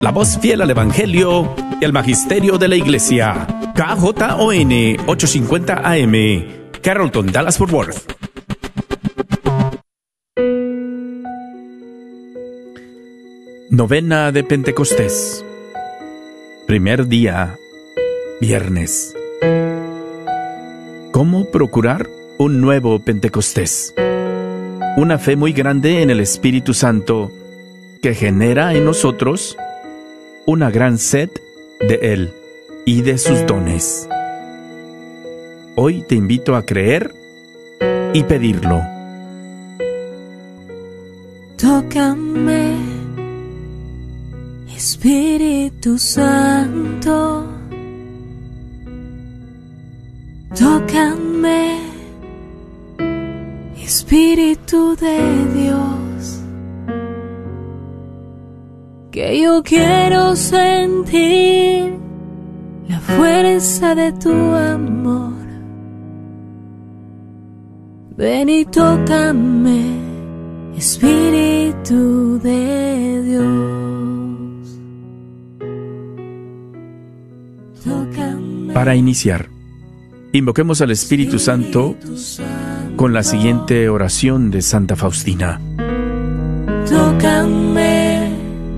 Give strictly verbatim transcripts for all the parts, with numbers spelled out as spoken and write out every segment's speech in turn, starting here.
La voz fiel al Evangelio y al Magisterio de la Iglesia. K J O N ochocientos cincuenta A M, Carrollton, Dallas-Fort Worth. Novena de Pentecostés. Primer día, viernes. ¿Cómo procurar un nuevo Pentecostés? Una fe muy grande en el Espíritu Santo que genera en nosotros una gran sed de Él y de sus dones. Hoy te invito a creer y pedirlo. Tócame, Espíritu Santo. Tócame, Espíritu de Dios, que yo quiero sentir la fuerza de tu amor. Ven y tócame, Espíritu de Dios. Tócame. Para iniciar, invoquemos al Espíritu Santo con la siguiente oración de Santa Faustina. Tócame,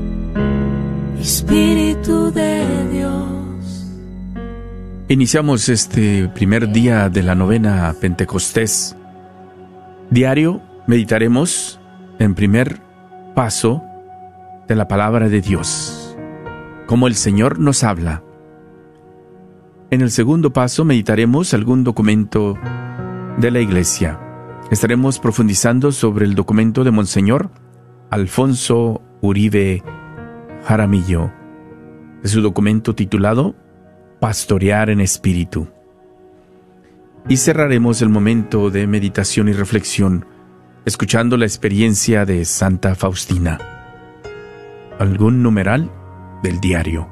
Espíritu de Dios. Iniciamos este primer día de la novena Pentecostés. Diario meditaremos en primer paso de la palabra de Dios, cómo el Señor nos habla. En el segundo paso meditaremos algún documento de la Iglesia. Estaremos profundizando sobre el documento de Monseñor Alfonso Uribe Jaramillo, de su documento titulado Pastorear en Espíritu. Y cerraremos el momento de meditación y reflexión escuchando la experiencia de Santa Faustina, algún numeral del diario.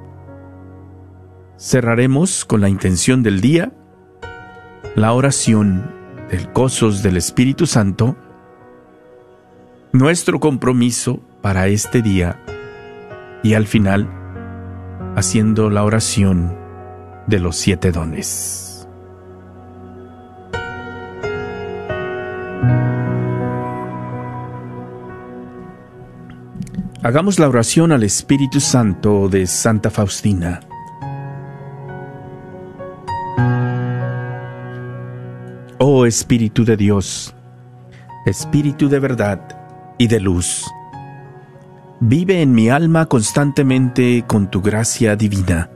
Cerraremos con la intención del día, la oración del gozos del Espíritu Santo, nuestro compromiso para este día y al final, haciendo la oración de los siete dones. Hagamos la oración al Espíritu Santo de Santa Faustina. Oh Espíritu de Dios, Espíritu de verdad y de luz, vive en mi alma constantemente con tu gracia divina.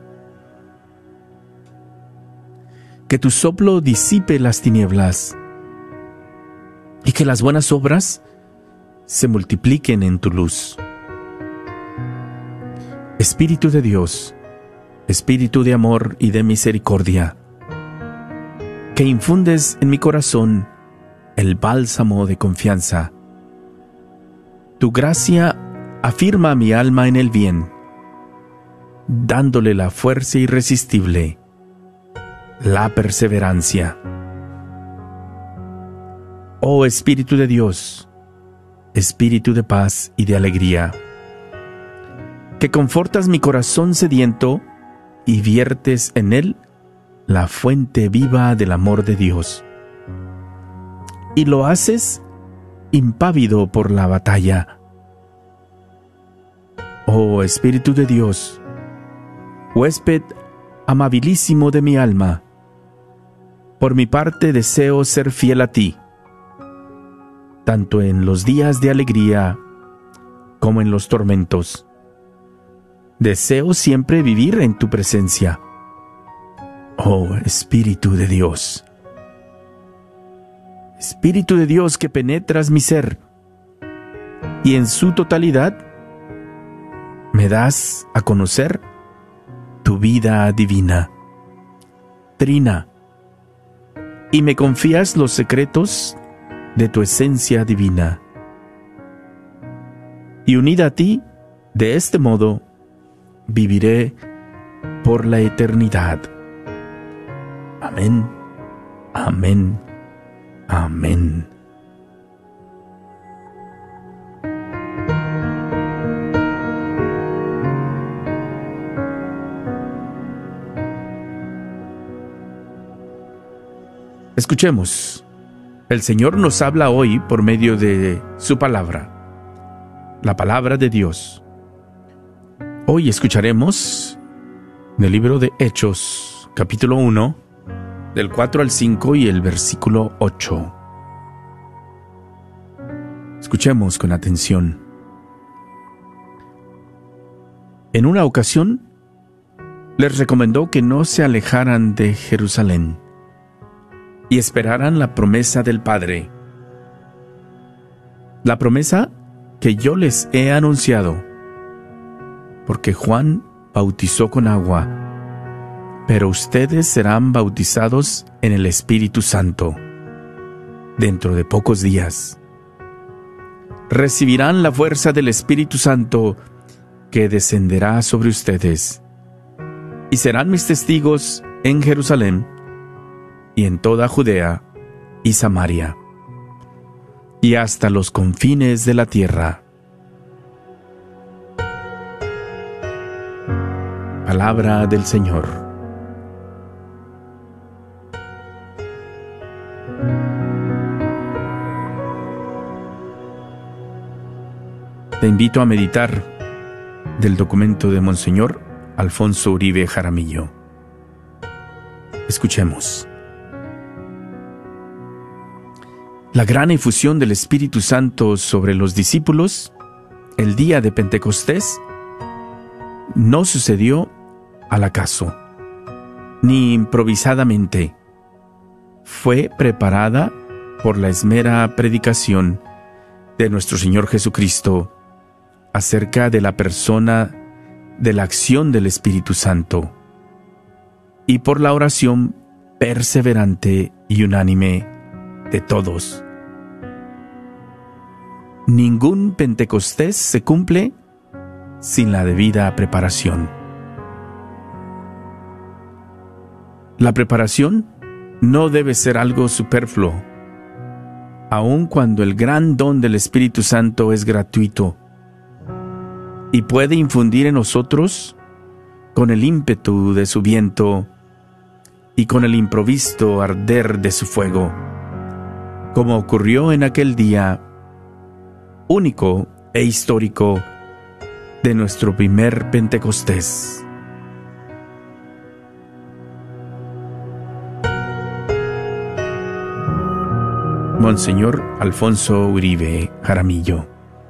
Que tu soplo disipe las tinieblas y que las buenas obras se multipliquen en tu luz. Espíritu de Dios, Espíritu de amor y de misericordia, que infundes en mi corazón el bálsamo de confianza. Tu gracia afirma a mi alma en el bien, dándole la fuerza irresistible, la perseverancia. Oh Espíritu de Dios, Espíritu de paz y de alegría, que confortas mi corazón sediento y viertes en él la fuente viva del amor de Dios, y lo haces impávido por la batalla. Oh Espíritu de Dios, huésped amabilísimo de mi alma, por mi parte deseo ser fiel a ti, tanto en los días de alegría como en los tormentos. Deseo siempre vivir en tu presencia. Oh Espíritu de Dios, Espíritu de Dios que penetras mi ser y en su totalidad me das a conocer tu vida divina, trina, y me confías los secretos de tu esencia divina. Y unida a ti, de este modo, viviré por la eternidad. Amén, amén, amén. Escuchemos. El Señor nos habla hoy por medio de su palabra, la palabra de Dios. Hoy escucharemos del libro de Hechos, capítulo uno, del cuatro al cinco y el versículo ocho. Escuchemos con atención. En una ocasión, les recomendó que no se alejaran de Jerusalén y esperaran la promesa del Padre. La promesa que yo les he anunciado, porque Juan bautizó con agua, pero ustedes serán bautizados en el Espíritu Santo dentro de pocos días. Recibirán la fuerza del Espíritu Santo que descenderá sobre ustedes, y serán mis testigos en Jerusalén y en toda Judea y Samaria, y hasta los confines de la tierra. Palabra del Señor. Te invito a meditar del documento de Monseñor Alfonso Uribe Jaramillo. Escuchemos. La gran efusión del Espíritu Santo sobre los discípulos el día de Pentecostés no sucedió al acaso, ni improvisadamente. Fue preparada por la esmera predicación de nuestro Señor Jesucristo acerca de la persona de la acción del Espíritu Santo, y por la oración perseverante y unánime de todos. Ningún Pentecostés se cumple sin la debida preparación. La preparación no debe ser algo superfluo, aun cuando el gran don del Espíritu Santo es gratuito y puede infundir en nosotros, con el ímpetu de su viento y con el improvisto arder de su fuego, como ocurrió en aquel día único e histórico de nuestro primer Pentecostés. Monseñor Alfonso Uribe Jaramillo.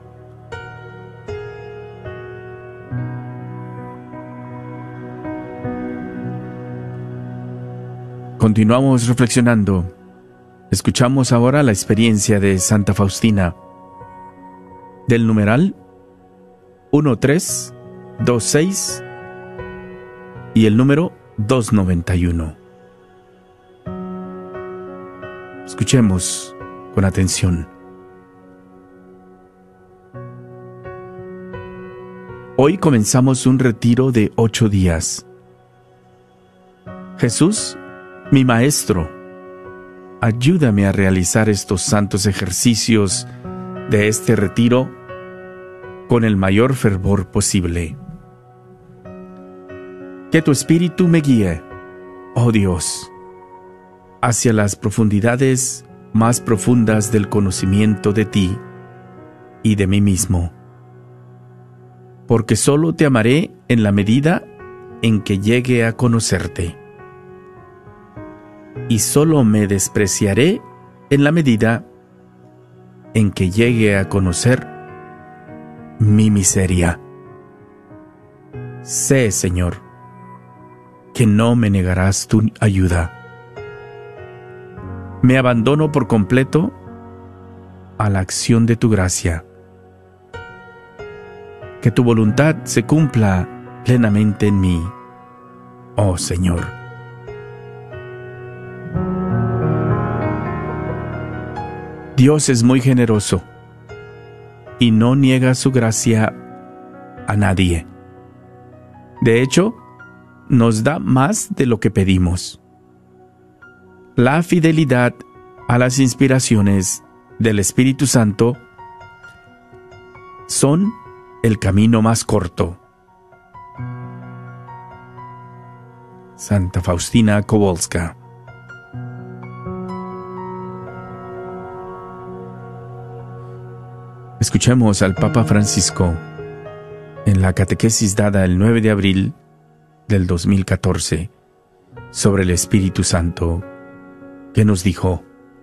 Continuamos reflexionando. Escuchamos ahora la experiencia de Santa Faustina, del numeral uno tres dos seis y el número doscientos noventa y uno. Escuchemos con atención. Hoy comenzamos un retiro de ocho días. Jesús, mi Maestro, ayúdame a realizar estos santos ejercicios de este retiro con el mayor fervor posible. Que tu Espíritu me guíe, oh Dios, hacia las profundidades más profundas del conocimiento de ti y de mí mismo, porque solo te amaré en la medida en que llegue a conocerte, y solo me despreciaré en la medida en que llegue a conocer mi miseria. Sé, Señor, que no me negarás tu ayuda. Me abandono por completo a la acción de tu gracia. Que tu voluntad se cumpla plenamente en mí, oh Señor. Dios es muy generoso y no niega su gracia a nadie. De hecho, nos da más de lo que pedimos. La fidelidad a las inspiraciones del Espíritu Santo son el camino más corto. Santa Faustina Kowalska. Escuchemos al Papa Francisco en la catequesis dada el nueve de abril del dos mil catorce sobre el Espíritu Santo, que nos dijo: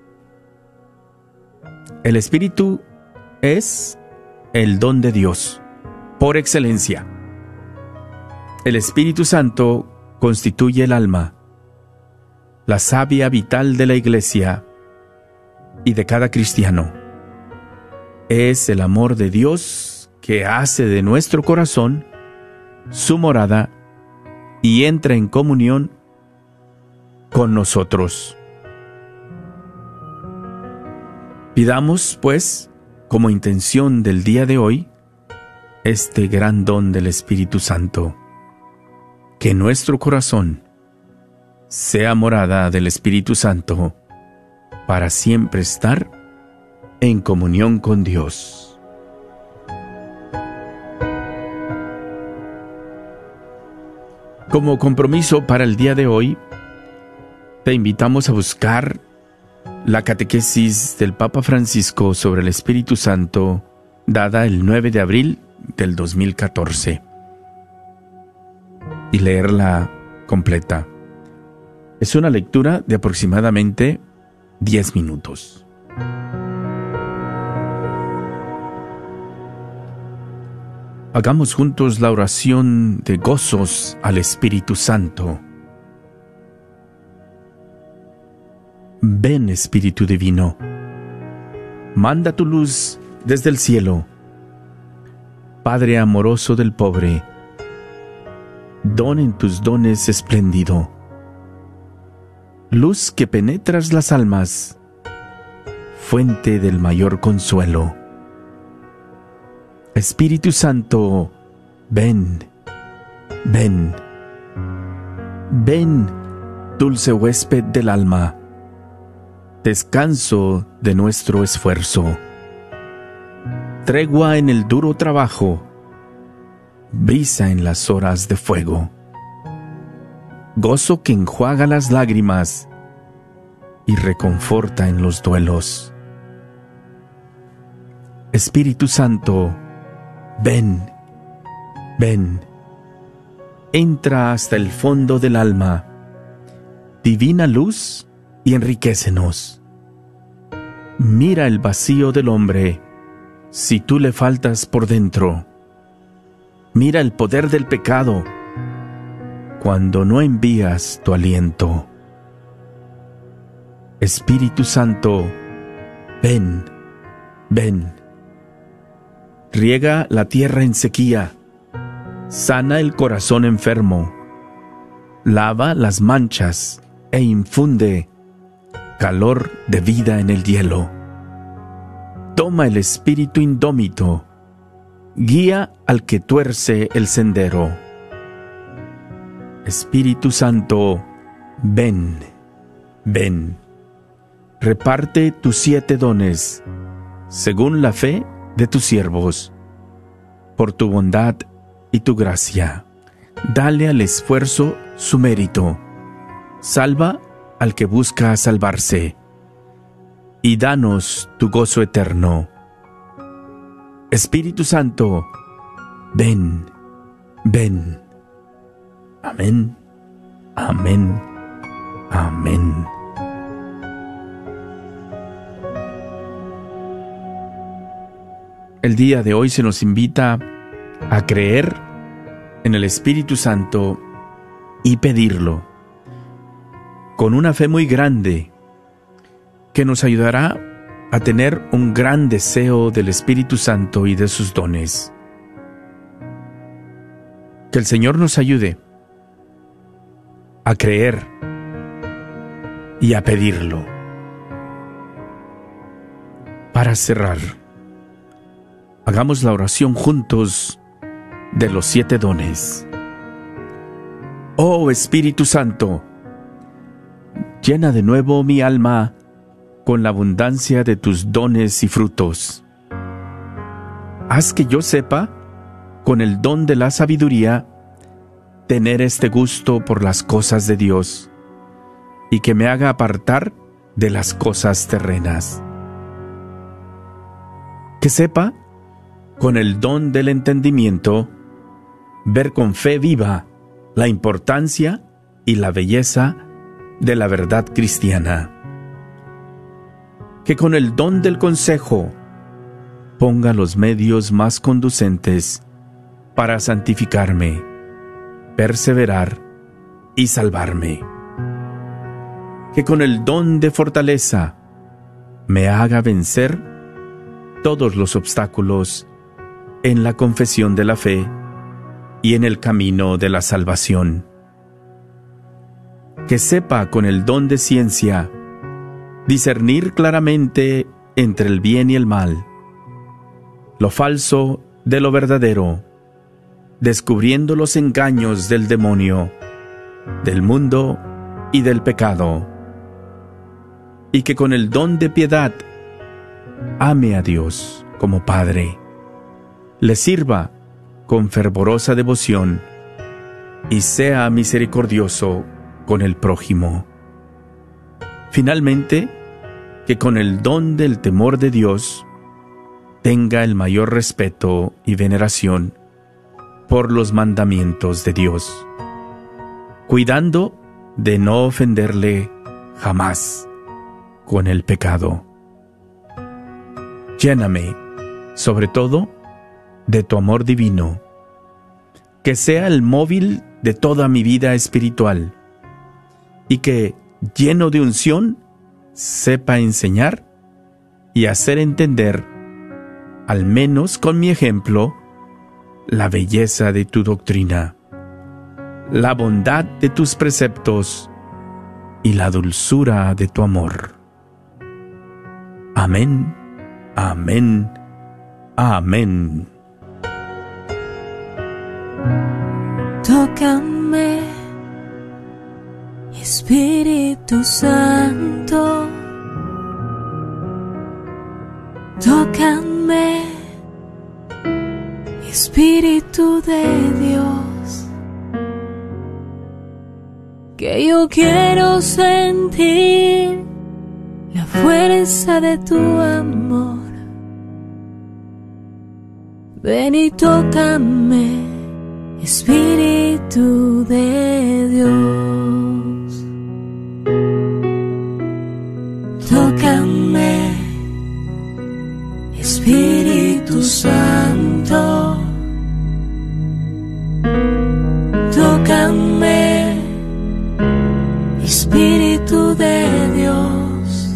el Espíritu es el don de Dios por excelencia. El Espíritu Santo constituye el alma, la savia vital de la Iglesia y de cada cristiano. Es el amor de Dios que hace de nuestro corazón su morada y entra en comunión con nosotros. Pidamos, pues, como intención del día de hoy, este gran don del Espíritu Santo, que nuestro corazón sea morada del Espíritu Santo para siempre estar en comunión con Dios. Como compromiso para el día de hoy, te invitamos a buscar la catequesis del Papa Francisco sobre el Espíritu Santo, dada el nueve de abril del dos mil catorce, y leerla completa. Es una lectura de aproximadamente diez minutos. Hagamos juntos la oración de gozos al Espíritu Santo. Ven, Espíritu Divino, manda tu luz desde el cielo. Padre amoroso del pobre, don en tus dones espléndido. Luz que penetras las almas, fuente del mayor consuelo. Espíritu Santo, ven, ven, ven, dulce huésped del alma, descanso de nuestro esfuerzo, tregua en el duro trabajo, brisa en las horas de fuego, gozo que enjuaga las lágrimas y reconforta en los duelos. Espíritu Santo, ven, ven, entra hasta el fondo del alma, divina luz, y enriquécenos. Mira el vacío del hombre, si tú le faltas por dentro. Mira el poder del pecado, cuando no envías tu aliento. Espíritu Santo, ven, ven. Riega la tierra en sequía, sana el corazón enfermo, lava las manchas e infunde calor de vida en el hielo. Toma el espíritu indómito, guía al que tuerce el sendero. Espíritu Santo, ven, ven. Reparte tus siete dones, según la fe de tus siervos, por tu bondad y tu gracia. Dale al esfuerzo su mérito. Salva al que busca salvarse, y danos tu gozo eterno. Espíritu Santo, ven, ven. Amén, amén, amén. El día de hoy se nos invita a creer en el Espíritu Santo y pedirlo, con una fe muy grande, que nos ayudará a tener un gran deseo del Espíritu Santo y de sus dones. Que el Señor nos ayude a creer y a pedirlo. Para cerrar, hagamos la oración juntos de los siete dones. Oh Espíritu Santo, llena de nuevo mi alma con la abundancia de tus dones y frutos. Haz que yo sepa, con el don de la sabiduría, tener este gusto por las cosas de Dios, y que me haga apartar de las cosas terrenas. Que sepa con el don del entendimiento, ver con fe viva la importancia y la belleza de la verdad cristiana. Que con el don del consejo ponga los medios más conducentes para santificarme, perseverar y salvarme. Que con el don de fortaleza me haga vencer todos los obstáculos en la confesión de la fe y en el camino de la salvación. Que sepa con el don de ciencia discernir claramente entre el bien y el mal, lo falso de lo verdadero, descubriendo los engaños del demonio, del mundo y del pecado. Y que con el don de piedad ame a Dios como Padre, le sirva con fervorosa devoción y sea misericordioso con el prójimo. Finalmente, que con el don del temor de Dios tenga el mayor respeto y veneración por los mandamientos de Dios, cuidando de no ofenderle jamás con el pecado. Lléname, sobre todo, de tu amor divino, que sea el móvil de toda mi vida espiritual, y que, lleno de unción, sepa enseñar y hacer entender, al menos con mi ejemplo, la belleza de tu doctrina, la bondad de tus preceptos y la dulzura de tu amor. Amén, amén, amén. Tócame, Espíritu Santo. Tócame, Espíritu de Dios, que yo quiero sentir la fuerza de tu amor. Ven y tócame, Espíritu de Dios. Tócame, Espíritu Santo. Tócame, Espíritu de Dios,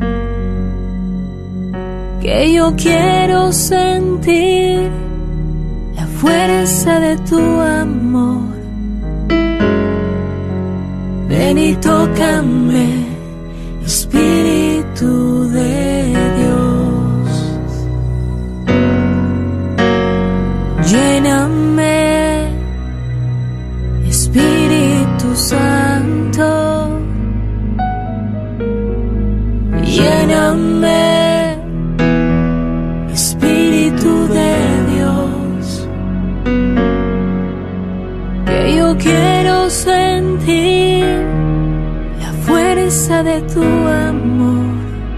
que yo quiero sentir la fuerza de tu amor. Ven y tócame, Espíritu de Dios. Lléname, Espíritu Santo. Lléname, Espíritu de Dios, que yo quiero sentir la fuerza de tu amor.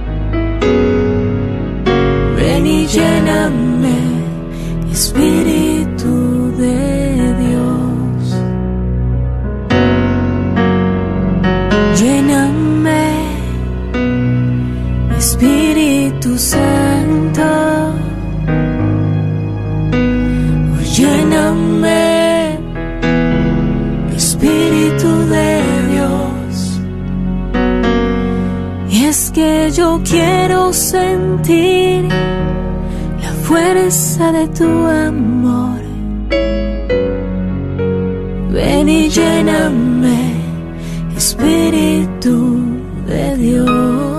Ven y lléname, Espíritu de Dios. Lléname, Espíritu Santo. Lléname, Espíritu de Dios. Y es que yo quiero sentir la fuerza de tu amor. Ven y lléname, Espíritu de Dios.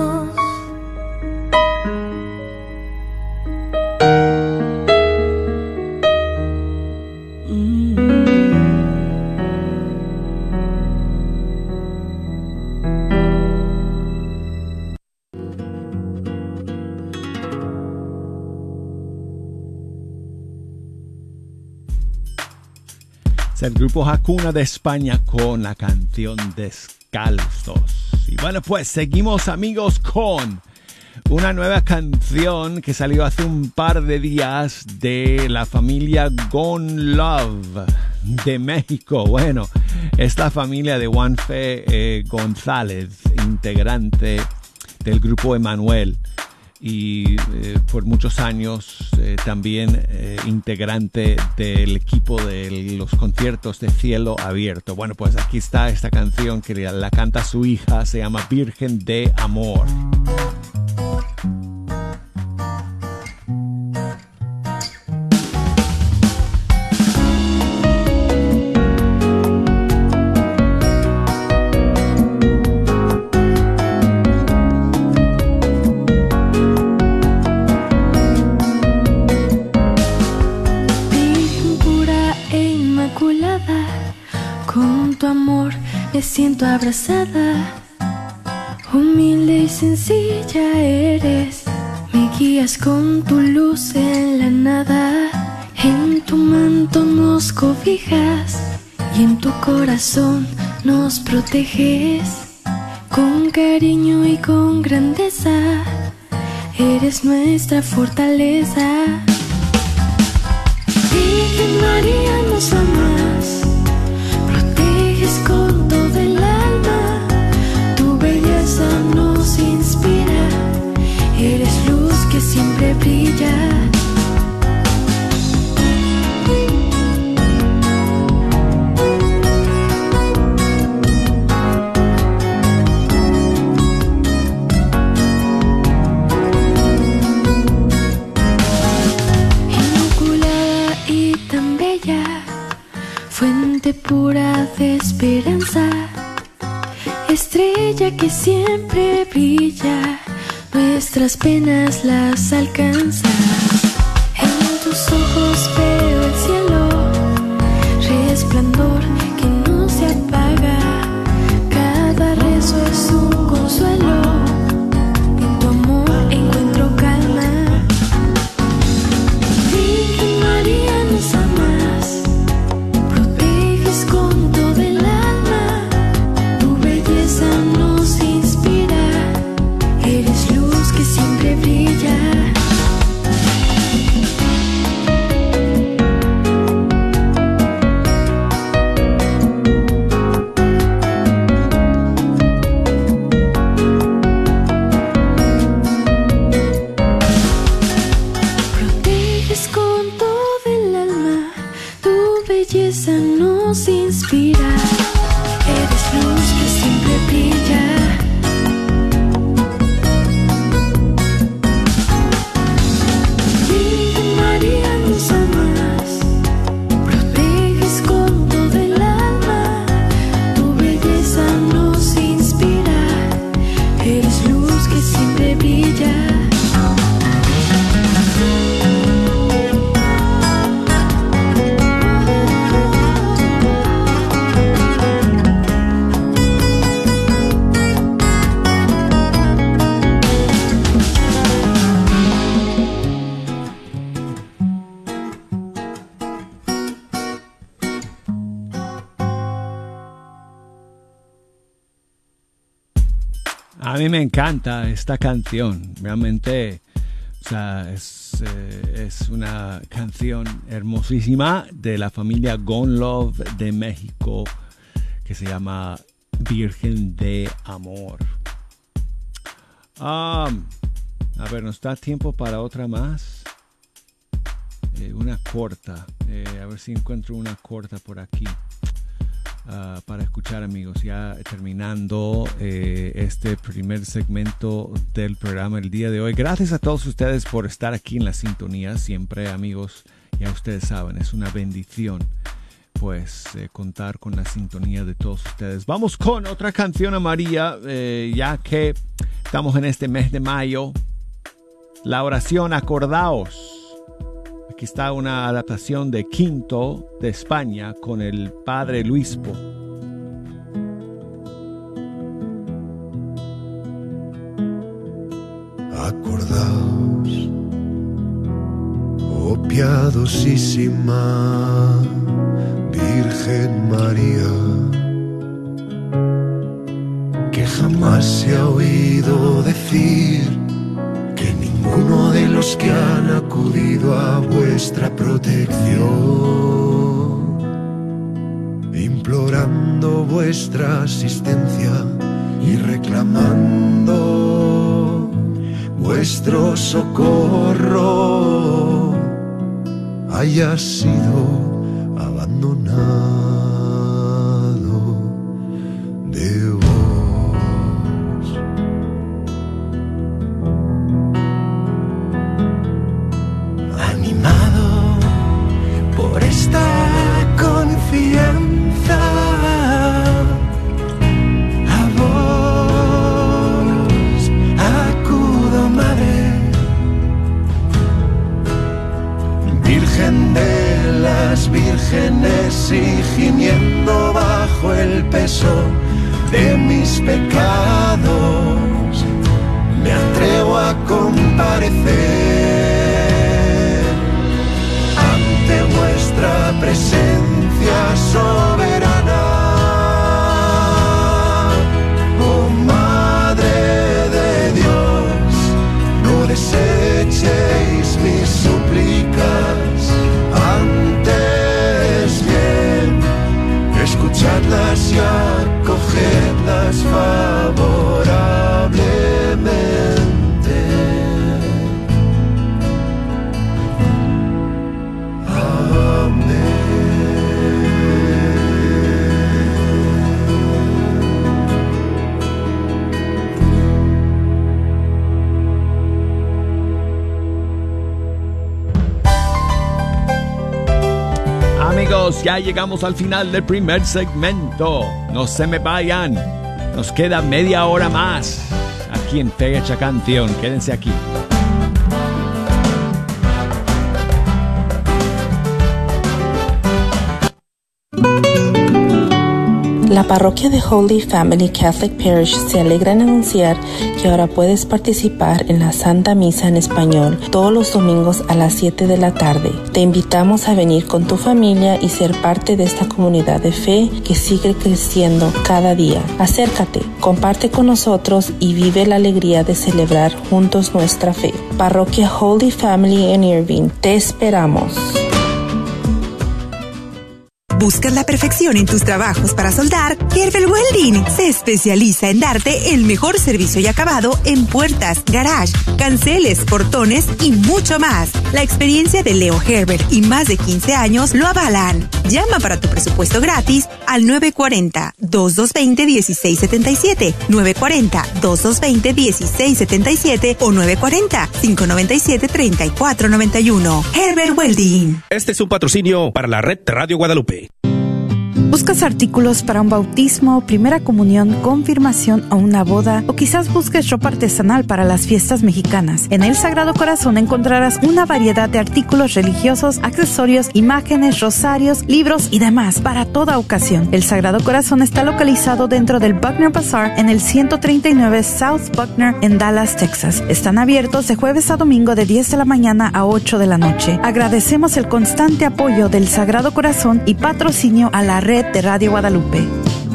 El grupo Hakuna de España con la canción Descalzos. Y bueno, pues seguimos, amigos, con Una nueva canción que salió hace un par de días de la familia Gone Love de México. Bueno, esta familia de Juanfe eh, González, integrante del grupo Emanuel, y eh, por muchos años eh, también eh, integrante del equipo de los conciertos de Cielo Abierto. Bueno, pues aquí está esta canción que la, la canta su hija, se llama Virgen de Amor. Me siento abrazada, humilde y sencilla eres, me guías con tu luz en la nada, en tu manto nos cobijas y en tu corazón nos proteges, con cariño y con grandeza, eres nuestra fortaleza. Virgen María, nos amas, con todo el alma, tu belleza nos inspira, eres luz que siempre brilla. Inmaculada y tan bella, fuente pura de esperanza, estrella que siempre brilla, nuestras penas las alcanza. En tus ojos veo el cielo, resplandor que no se apaga, cada rezo es un consuelo, en tu amor encuentro calma. Virgen María, nos amas, con todo el alma, tu belleza nos inspira, eres luz que siempre brilla. Proteges con todo el alma, tu belleza nos inspira, eres luz que siempre brilla. Virgen María, nos amas, proteges con todo el alma, tu belleza nos inspira, eres luz que siempre brilla. A mí me encanta esta canción, realmente, o sea, es, eh, es una canción hermosísima de la familia Gone Love de México que se llama Virgen de Amor. Um, a ver, ¿nos da tiempo para otra más? Eh, una corta, eh, a ver si encuentro una corta por aquí. Uh, para escuchar, amigos, ya terminando eh, este primer segmento del programa el día de hoy. Gracias a todos ustedes por estar aquí en la sintonía siempre, amigos. Ya ustedes saben, es una bendición pues eh, contar con la sintonía de todos ustedes. Vamos con otra canción a María, eh, ya que estamos en este mes de mayo. La oración Acordaos. Aquí está una adaptación de Quinto de España con el Padre Luispo. Acordaos, oh piadosísima Virgen María, que jamás se ha oído decir uno de los que han acudido a vuestra protección, implorando vuestra asistencia y reclamando vuestro socorro, haya sido abandonado de vos. Animado por esta confianza, a vos acudo, Madre, Virgen de las vírgenes, y gimiendo bajo el peso de mis pecados, me atrevo a comparecer ante vuestra presencia soberana. Oh Madre de Dios, no desechéis mis súplicas, antes bien escuchadlas y acogedlas favorablemente. Amén. Amigos, ya llegamos al final del primer segmento. No se me vayan. Nos queda media hora más aquí en Fecha Canción. Quédense aquí. La parroquia de Holy Family Catholic Parish se alegra en anunciar que ahora puedes participar en la Santa Misa en español todos los domingos a las siete de la tarde. Te invitamos a venir con tu familia y ser parte de esta comunidad de fe que sigue creciendo cada día. Acércate, comparte con nosotros y vive la alegría de celebrar juntos nuestra fe. Parroquia Holy Family en Irving, te esperamos. ¿Buscas la perfección en tus trabajos para soldar? Gerber Welding se especializa en darte el mejor servicio y acabado en puertas, garage, canceles, portones y mucho más. La experiencia de Leo Gerber y más de quince años lo avalan. Llama para tu presupuesto gratis al nueve cuatro cero, dos dos dos cero, uno seis siete siete, nueve cuatro cero, dos dos dos cero, uno seis siete siete o nueve cuatro cero, cinco nueve siete, tres cuatro nueve uno. Gerber Welding. Este es un patrocinio para la red de Radio Guadalupe. ¿Buscas artículos para un bautismo, primera comunión, confirmación o una boda? O quizás busques ropa artesanal para las fiestas mexicanas. En El Sagrado Corazón encontrarás una variedad de artículos religiosos, accesorios, imágenes, rosarios, libros y demás para toda ocasión. El Sagrado Corazón está localizado dentro del Buckner Bazaar en el ciento treinta y nueve South Buckner en Dallas, Texas. Están abiertos de jueves a domingo de diez de la mañana a ocho de la noche. Agradecemos el constante apoyo del Sagrado Corazón y patrocinio a la red de Radio Guadalupe.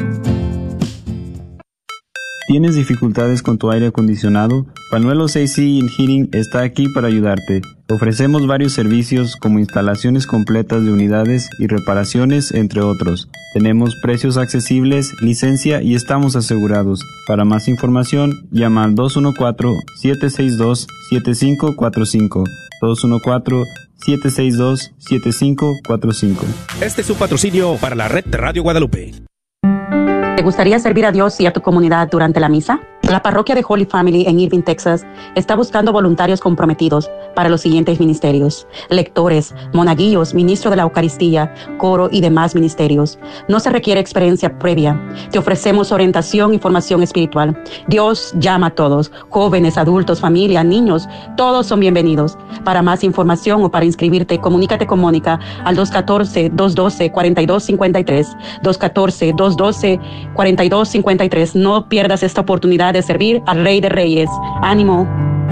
¿Tienes dificultades con tu aire acondicionado? Panuelos A C and Heating está aquí para ayudarte. Ofrecemos varios servicios como instalaciones completas de unidades y reparaciones, entre otros. Tenemos precios accesibles, licencia y estamos asegurados. Para más información, llama al dos uno cuatro, siete seis dos, siete cinco cuatro cinco. dos uno cuatro, siete seis dos, siete cinco cuatro cinco. Este es un patrocinio para la red de Radio Guadalupe. ¿Te gustaría servir a Dios y a tu comunidad durante la misa? La parroquia de Holy Family en Irving, Texas, está buscando voluntarios comprometidos para los siguientes ministerios: lectores, monaguillos, ministro de la Eucaristía, coro y demás ministerios. No se requiere experiencia previa. Te ofrecemos orientación y formación espiritual. Dios llama a todos, jóvenes, adultos, familia, niños, todos son bienvenidos. Para más información o para inscribirte, comunícate con Mónica al dos uno cuatro, dos uno dos, cuatro dos cinco tres, dos uno cuatro, dos uno dos, cuatro dos cinco tres. No pierdas esta oportunidad de servir al Rey de Reyes. ¡Ánimo!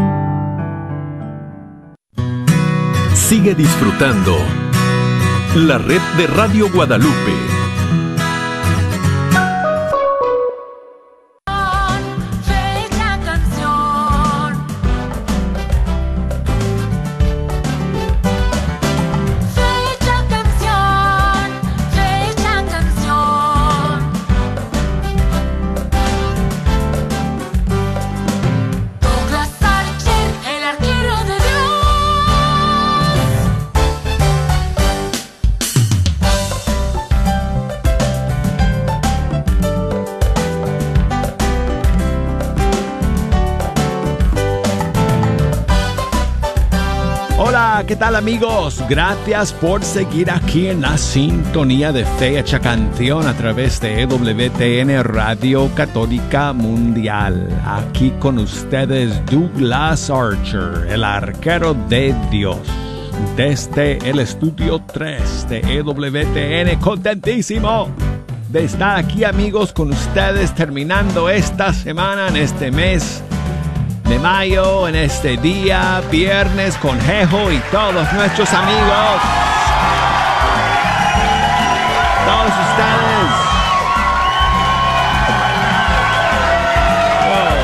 Sigue disfrutando la red de Radio Guadalupe. Hola, ¿qué tal amigos? Gracias por seguir aquí en la sintonía de Fe Hecha Canción a través de E W T N Radio Católica Mundial. Aquí con ustedes Douglas Archer, el arquero de Dios, desde el estudio tres de E W T N. Contentísimo de estar aquí amigos con ustedes terminando esta semana en este mes de mayo, en este día, viernes, con Jejo y todos nuestros amigos. Todos ustedes. Oh.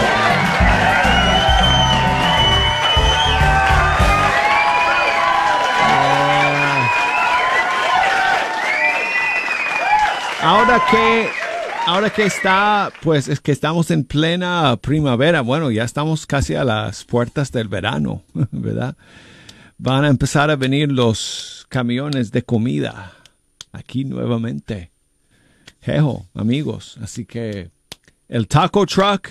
Uh. Ahora que... Ahora que está, pues es que estamos en plena primavera, bueno, ya estamos casi a las puertas del verano, ¿verdad? Van a empezar a venir los camiones de comida aquí nuevamente. Jejo, amigos, así que el taco truck,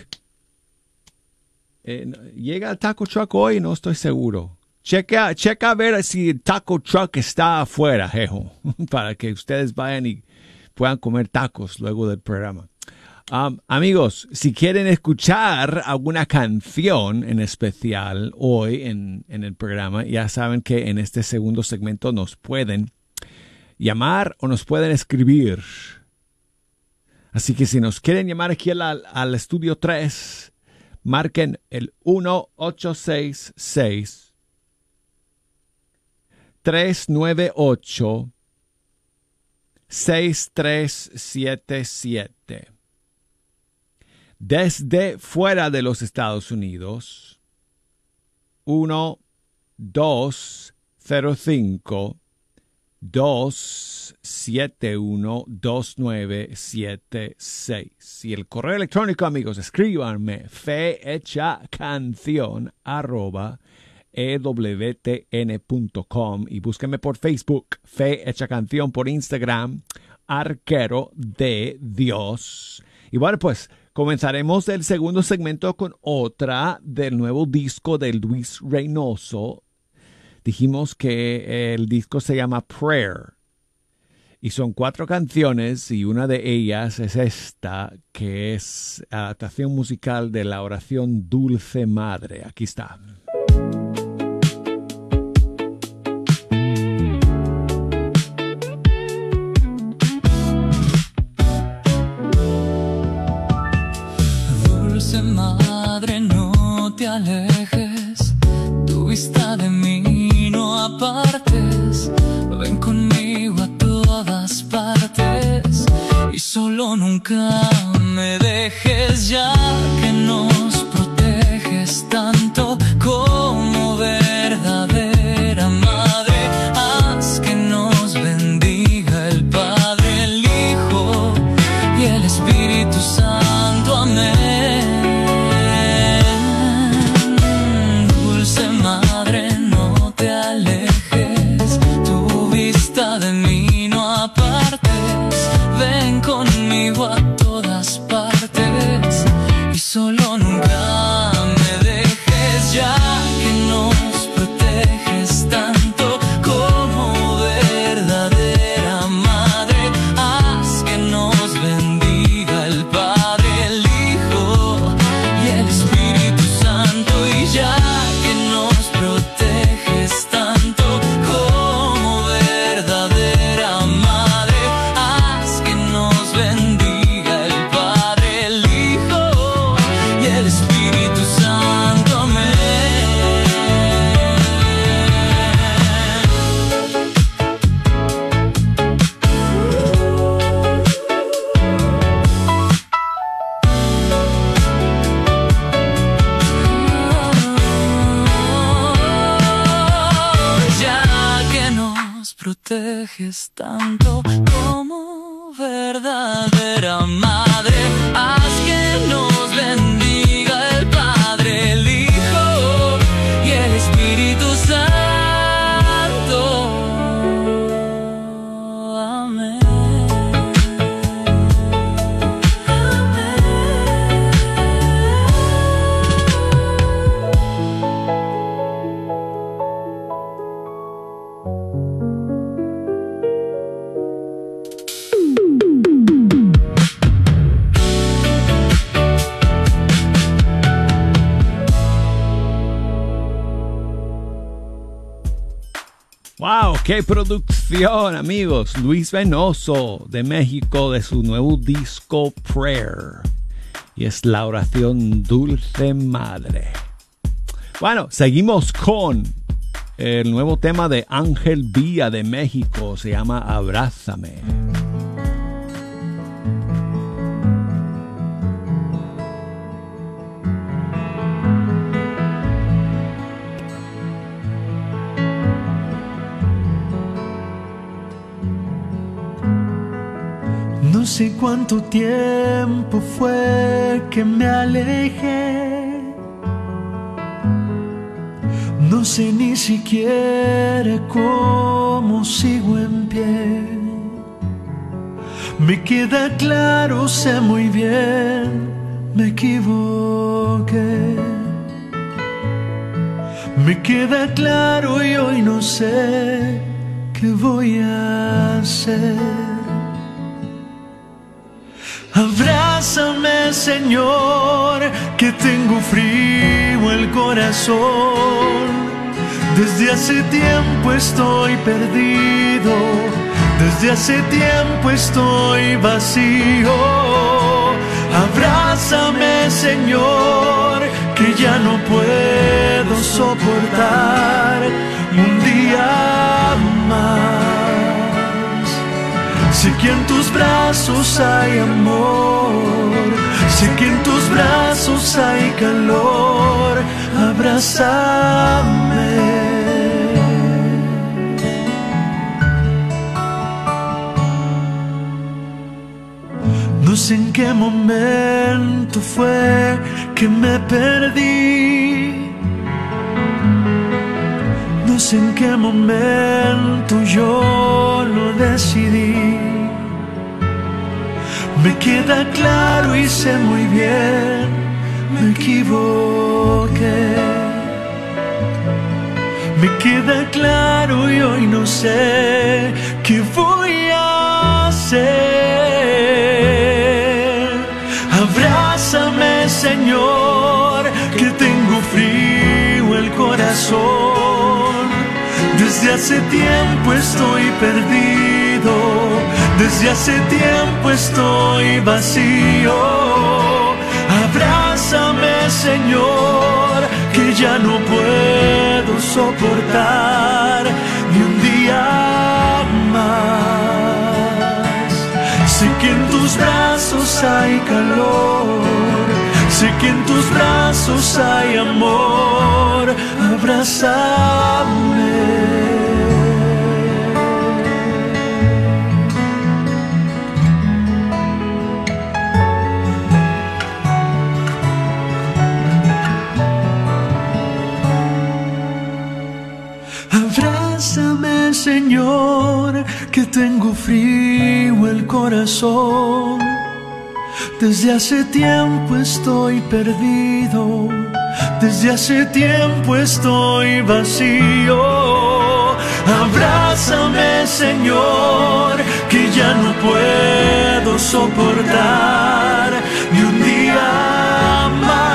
eh, ¿llega el taco truck hoy? No estoy seguro. Checa, checa a ver si el taco truck está afuera, Jejo, para que ustedes vayan y puedan comer tacos luego del programa. Um, amigos, si quieren escuchar alguna canción en especial hoy en, en el programa, ya saben que en este segundo segmento nos pueden llamar o nos pueden escribir. Así que si nos quieren llamar aquí al, al estudio tres, marquen el uno ocho seis seis, tres nueve ocho, seis tres siete siete. Desde fuera de los Estados Unidos, uno dos cero cinco, dos siete uno, dos nueve siete seis. Y el correo electrónico, amigos, escríbanme fehechacanción arroba e w t n punto com y búsquenme por Facebook, Fe Hecha Canción, por Instagram, Arquero de Dios. Y bueno, pues comenzaremos el segundo segmento con otra del nuevo disco de Luis Reynoso. Dijimos que el disco se llama Prayer y son cuatro canciones y una de ellas es esta, que es adaptación musical de la oración Dulce Madre. Aquí está. Madre, no te alejes, tu vista de mí no apartes, ven conmigo a todas partes y solo nunca me dejes, ya que nos proteges tanto como verdadera madre, haz que nos bendiga el Padre, el Hijo y el Espíritu Santo, amén. Solo nunca me dejes, ya que nos proteges tanto como verdadera madre, haz que nos bendiga el Padre, el Hijo y el Espíritu Santo, y ya que nos proteges tanto como verdadera madre, haz que nos bendiga el Padre, el Hijo y el Espíritu Santo, amén. Ya que nos proteges tanto como verdadera madre, haz que nos bendiga el Padre, el Hijo y el Espíritu Santo, amén. qué producción, amigos. Luis Venoso de México, de su nuevo disco Prayer. Y es la oración Dulce Madre. Bueno, seguimos con el nuevo tema de Ángel Villa de México. Se llama Abrázame. No sé cuánto tiempo fue que me alejé. No sé ni siquiera cómo sigo en pie. Me queda claro, sé muy bien, me equivoqué. Me queda claro y hoy no sé qué voy a hacer. Abrázame, Señor, que tengo frío el corazón. Desde hace tiempo estoy perdido, desde hace tiempo estoy vacío. Abrázame, Señor, que ya no puedo soportar un día más. Sé que en tus brazos hay amor, sé que en tus brazos hay calor. Abrázame. No sé en qué momento fue que me perdí. No sé en qué momento yo lo decidí. Me queda claro y sé muy bien, me equivoqué. Me queda claro y hoy no sé qué voy a hacer. Abrázame, Señor, que tengo frío el corazón. Desde hace tiempo estoy perdido, desde hace tiempo estoy vacío. Abrázame, Señor, que ya no puedo soportar ni un día más. Sé que en tus brazos hay calor, sé que en tus brazos hay amor. Abrázame. Abrázame, Señor, que tengo frío el corazón. Desde hace tiempo estoy perdido, desde hace tiempo estoy vacío. Abrázame, Señor, que ya no puedo soportar ni un día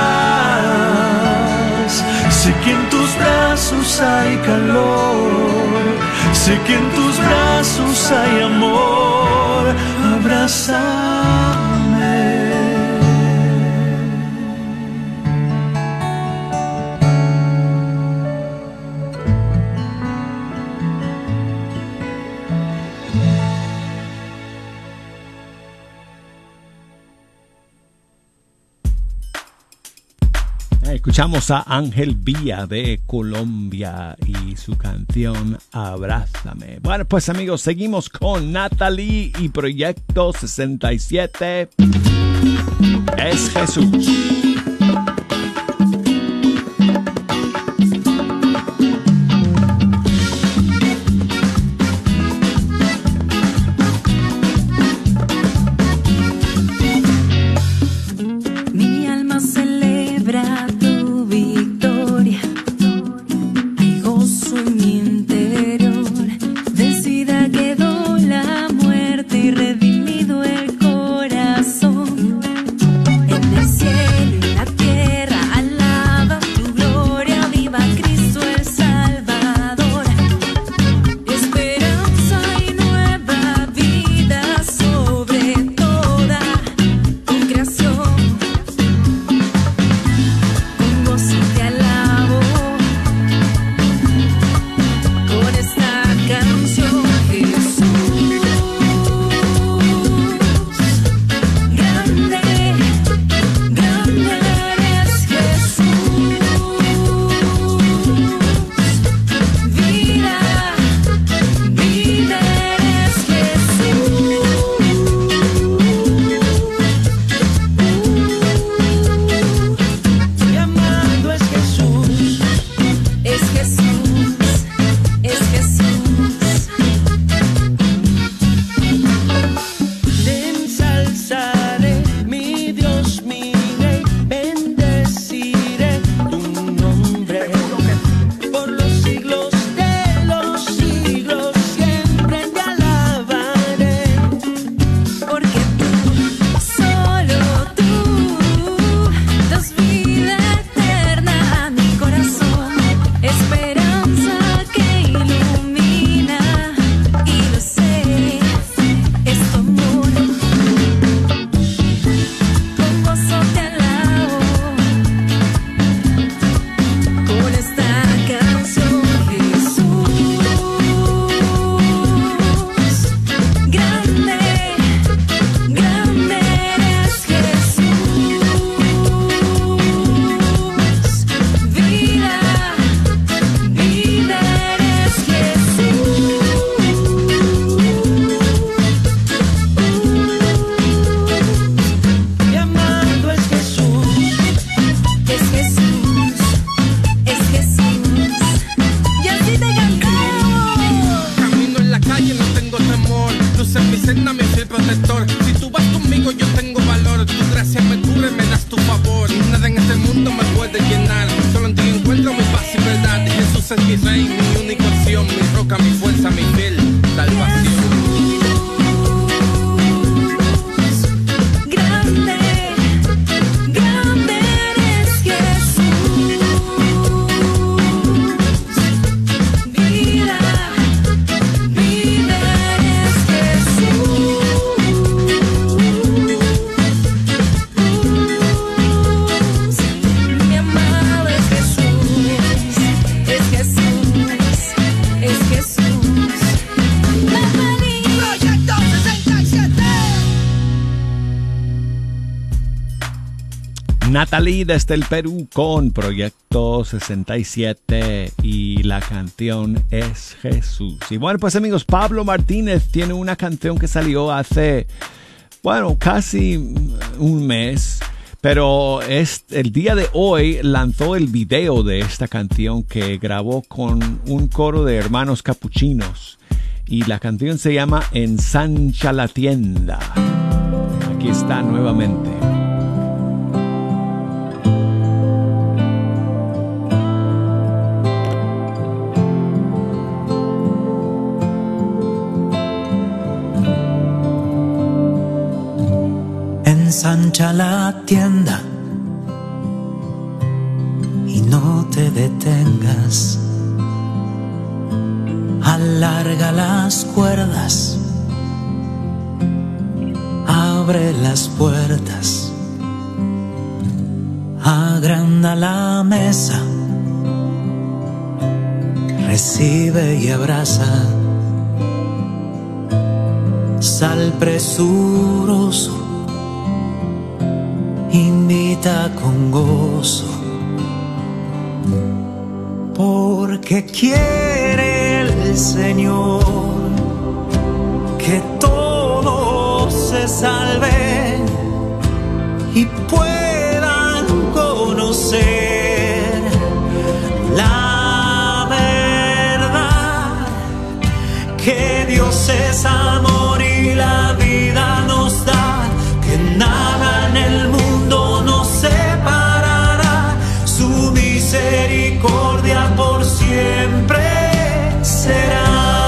más. Sé que en tus brazos hay calor, sé que en tus brazos hay amor. Abrázame. Escuchamos a Ángel Villa de Colombia y su canción Abrázame. Bueno, pues amigos, seguimos con Natalie y Proyecto sesenta y siete. Es Jesús. Redimido el corazón en el cielo. yo tengo valor. Tu gracia me cubre, me das tu favor. Nada en este mundo me puede llenar. Solo en ti encuentro mi paz y verdad. Jesús es mi rey, mi única opción, mi roca, mi fuerza, mi fiel salvación. Natalie desde el Perú con Proyecto sesenta y siete y la canción es Jesús. Y bueno, pues amigos, Pablo Martínez tiene una canción que salió hace, bueno, casi un mes, pero es, el día de hoy lanzó el video de esta canción que grabó con un coro de hermanos capuchinos. Y la canción se llama Ensancha la tienda. Aquí está nuevamente. Ensancha la tienda y no te detengas. Alarga las cuerdas, abre las puertas, agranda la mesa, recibe y abraza. Sal presuroso, invita con gozo, porque quiere el Señor que todos se salven y puedan conocer la verdad, que Dios es amor y la vida nos da, que nada en el mundo nos separará, su misericordia por siempre será.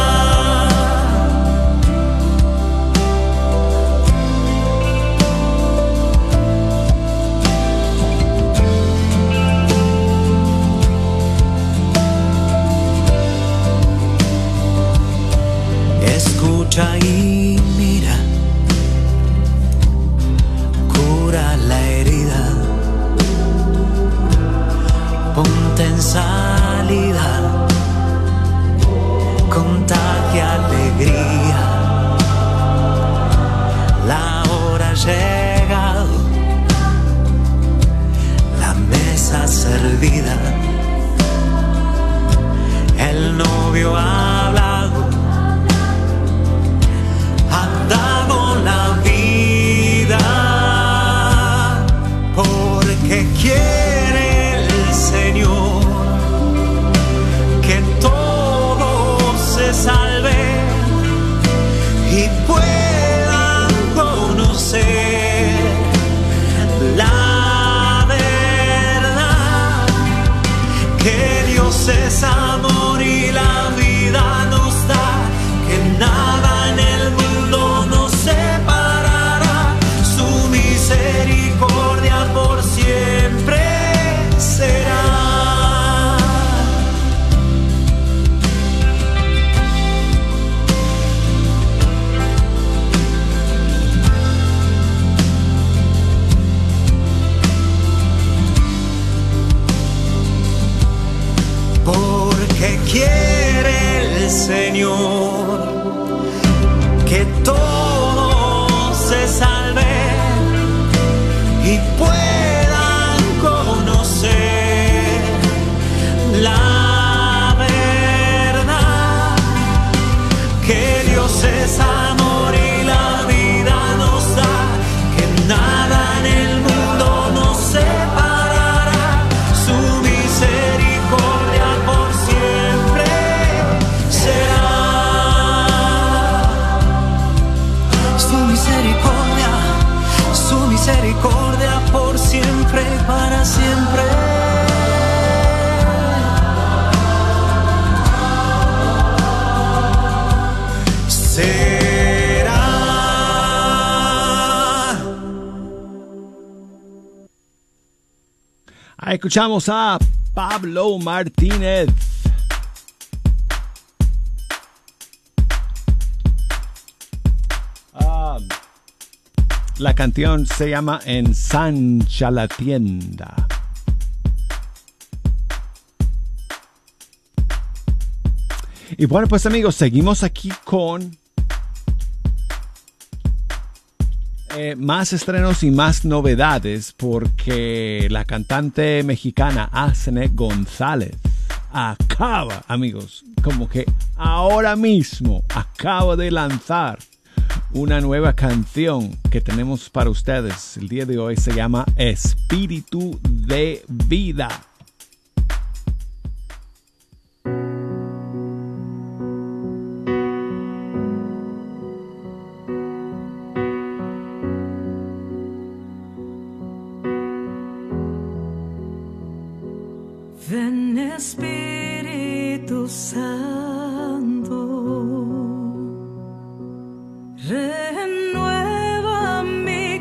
Escucha y mira, cura la herida, ponte en salida, contagia alegría. La hora ha llegado, la mesa servida, el novio ha hablado, ha dado la vida, porque quiere el Señor que todos se salven y puedan conocer la verdad, que Dios es amor y la vida nos da, que nada en el mundo nos separará, su misericordia por siempre será. Porque quiere el Señor que todos se salven y puedan conocer la verdad, que Dios es amor y la vida nos da, que nada en el mundo nos separará, su misericordia por siempre será. Su misericordia misericordia por siempre y para siempre. Será. Ahí escuchamos a Pablo Martínez. Ah, la canción se llama Ensancha la tienda. Y bueno, pues amigos, seguimos aquí con eh, más estrenos y más novedades, porque la cantante mexicana Aznet González acaba, amigos, como que ahora mismo acaba de lanzar una nueva canción que tenemos para ustedes. El día de hoy se llama Espíritu de Vida. Ven Espíritu Santo, renueva mi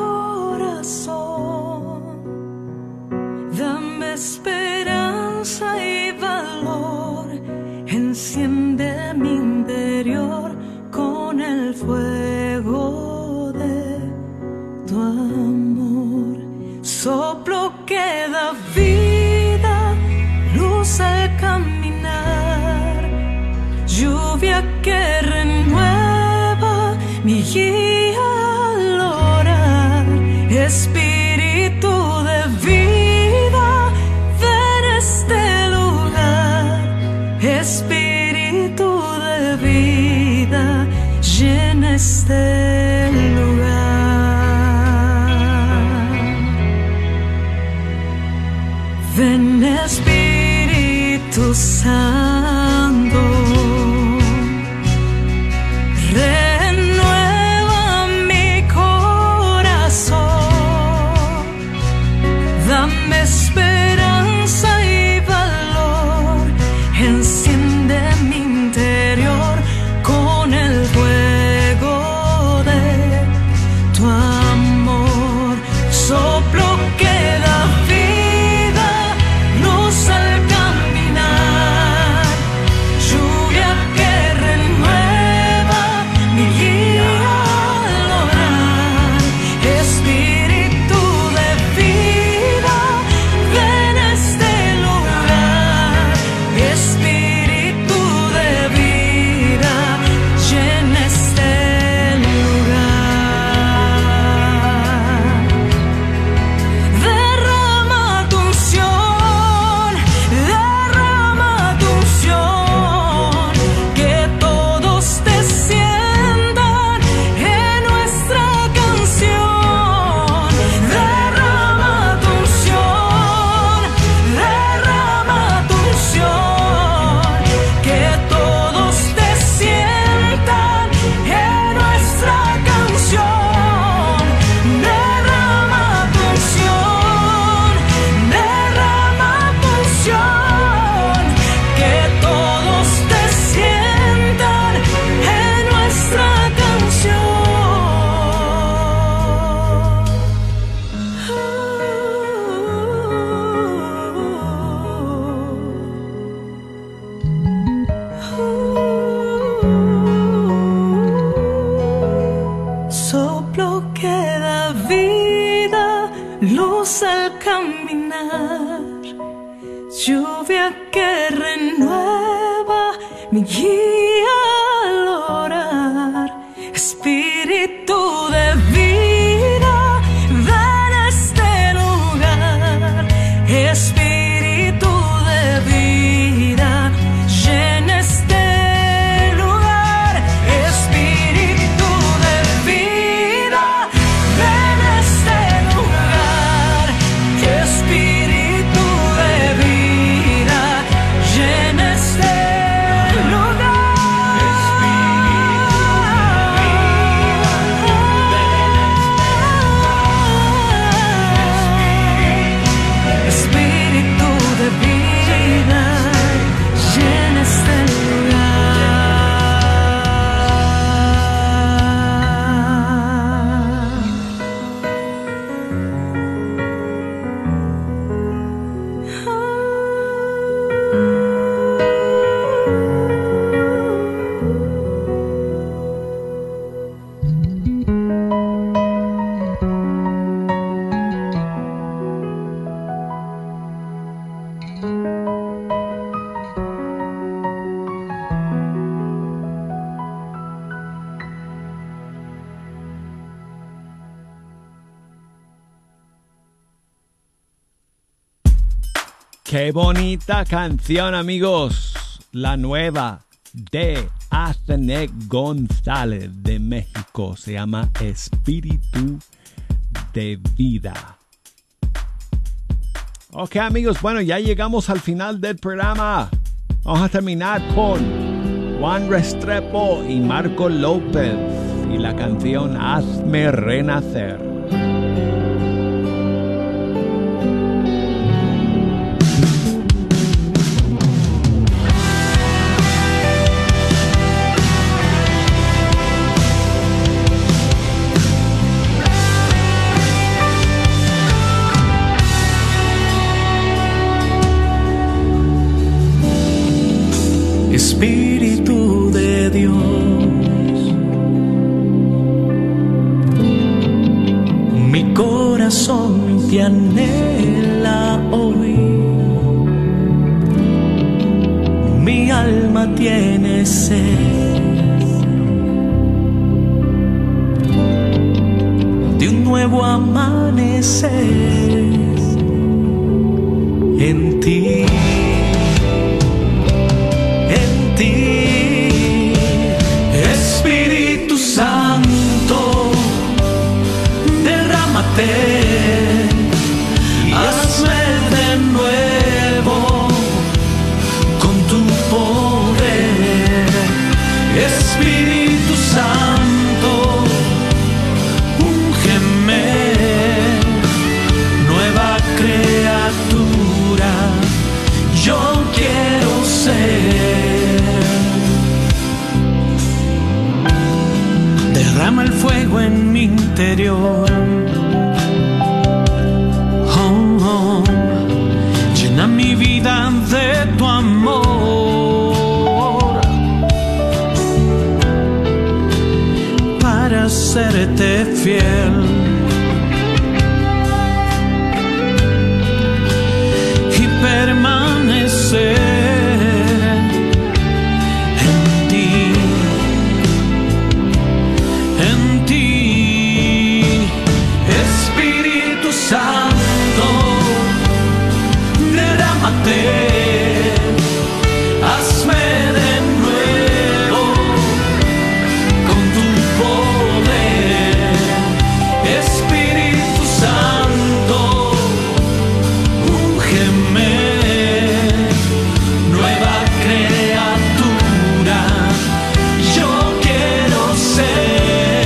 corazón, dame esperanza y valor, enciende mi interior con el fuego de tu amor, soplo que da vida, luz al caminar, lluvia que renueva mi guía al orar. Espíritu de vida, ven a este lugar. Espíritu de vida, llena este lugar. Ven Espíritu Santo, renueva mi corazón, dame esperanza y valor, enciende mi interior con el fuego de tu amor, soplo que da vida, luz al caminar, lluvia que renueva mi guía al orar. Espíritu de vida, ven a este lugar. Espíritu de vida, llena este lugar. Derrama tu unción, derrama tu unción, que todos te sientan en nuestra canción. Derrama tu unción, derrama tu unción, que todos te sientan en nuestra canción. Derrama tu unción, derrama tu unción, que todos te sientan en nuestra canción. Soplo que da vida, luz al caminar, lluvia que renueva mi guía al orar. Espíritu de vida, ven a este lugar. Espíritu de vida, llena este lugar. Espíritu de vida, ven a este lugar. Espíritu de vida, llena este lugar. Qué bonita canción, amigos. La nueva de Athené González de México. Se llama Espíritu de Vida. Ok, amigos, bueno, ya llegamos al final del programa. Vamos a terminar con Juan Restrepo y Marco López y la canción Hazme Renacer. Espíritu de Dios, mi corazón te anhela hoy, mi alma tiene sed de un nuevo amanecer en ti. Espíritu Santo, derrámate y hazme de nuevo con tu poder. Espíritu Santo, úngeme, nueva criatura yo quiero ser. Derrama el fuego en mi interior. Oh, oh. Llena mi vida de tu amor para serte fiel y permanecer. Santo, derrámate, hazme de nuevo con tu poder. Espíritu Santo, úngeme, nueva criatura yo quiero ser.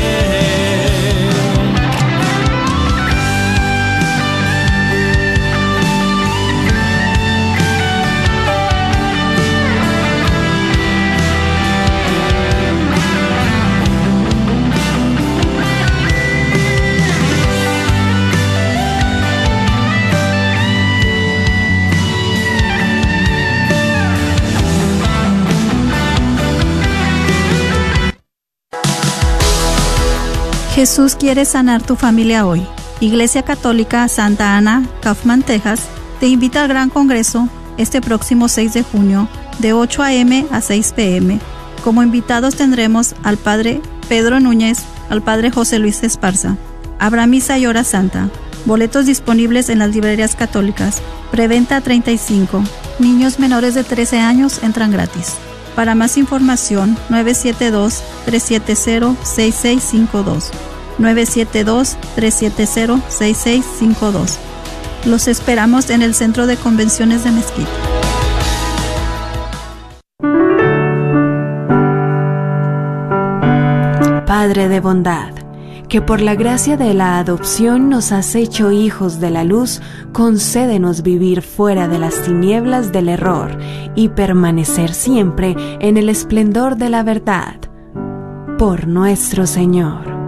Jesús quiere sanar tu familia hoy. Iglesia Católica Santa Ana, Kaufman, Texas, te invita al Gran Congreso este próximo seis de junio de ocho a eme a seis pe eme. Como invitados tendremos al Padre Pedro Núñez, al Padre José Luis Esparza. Habrá misa y hora santa. Boletos disponibles en las librerías católicas. Preventa treinta y cinco. Niños menores de trece años entran gratis. Para más información, nueve siete dos, tres siete cero, seis seis cinco dos. nueve siete dos, tres siete cero, seis seis cinco dos. Los esperamos en el Centro de Convenciones de Mezquite. Padre de bondad, que por la gracia de la adopción nos has hecho hijos de la luz, concédenos vivir fuera de las tinieblas del error y permanecer siempre en el esplendor de la verdad. Por nuestro Señor.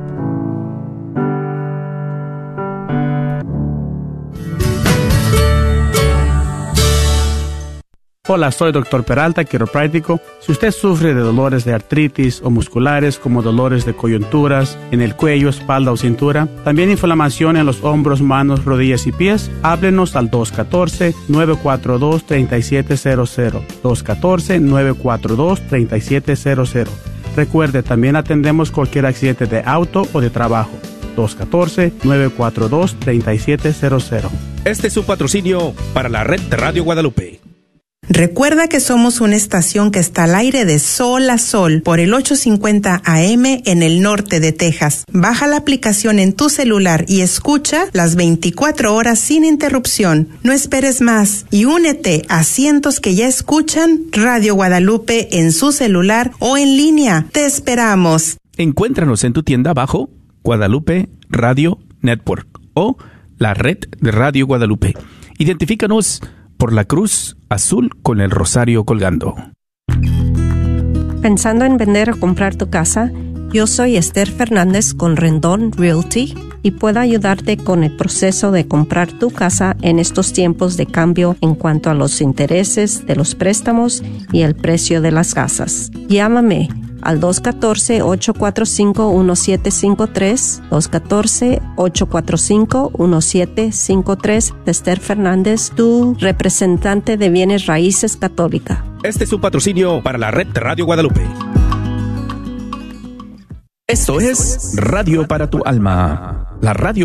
Hola, soy doctor Peralta, quiropráctico. Si usted sufre de dolores de artritis o musculares como dolores de coyunturas en el cuello, espalda o cintura, también inflamación en los hombros, manos, rodillas y pies, háblenos al dos uno cuatro, nueve cuatro dos, tres siete cero cero. dos uno cuatro, nueve cuatro dos, tres siete cero cero. Recuerde, también atendemos cualquier accidente de auto o de trabajo. dos uno cuatro, nueve cuatro dos, tres siete cero cero. Este es un patrocinio para la red de Radio Guadalupe. Recuerda que somos una estación que está al aire de sol a sol por el ochocientos cincuenta A M en el norte de Texas. Baja la aplicación en tu celular y escucha las veinticuatro horas sin interrupción. No esperes más y únete a cientos que ya escuchan Radio Guadalupe en su celular o en línea. Te esperamos. Encuéntranos en tu tienda bajo Guadalupe Radio Network o la red de Radio Guadalupe. Identifícanos por la cruz azul con el rosario colgando. ¿Pensando en vender o comprar tu casa? Yo soy Esther Fernández con Rendón Realty y puedo ayudarte con el proceso de comprar tu casa en estos tiempos de cambio en cuanto a los intereses de los préstamos y el precio de las casas. Llámame al dos uno cuatro, ocho cuatro cinco, uno siete cinco tres, dos uno cuatro, ocho cuatro cinco, uno siete cinco tres. Esther Fernández, tu representante de bienes raíces católica. Este es un patrocinio para la red de Radio Guadalupe. Esto es Radio para tu Alma, la radio